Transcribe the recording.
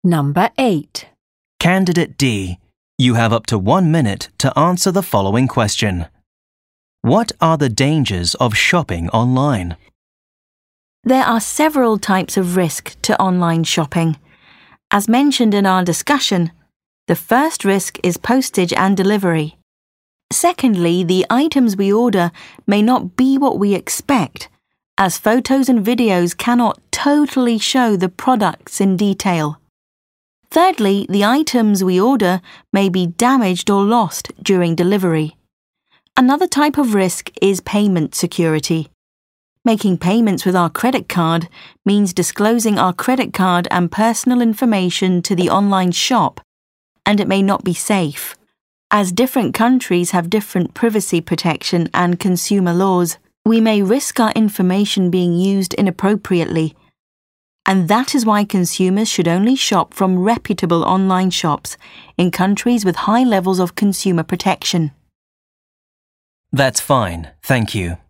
Number 8. Candidate D, you have up to 1 minute to answer the following question. What are the dangers of shopping online? There are several types of risk to online shopping. As mentioned in our discussion, the first risk is postage and delivery. Secondly, the items we order may not be what we expect, as photos and videos cannot totally show the products in detail. Thirdly, the items we order may be damaged or lost during delivery. Another type of risk is payment security. Making payments with our credit card means disclosing our credit card and personal information to the online shop, and it may not be safe. As different countries have different privacy protection and consumer laws, we may risk our information being used inappropriately. And that is why consumers should only shop from reputable online shops in countries with high levels of consumer protection. That's fine, thank you.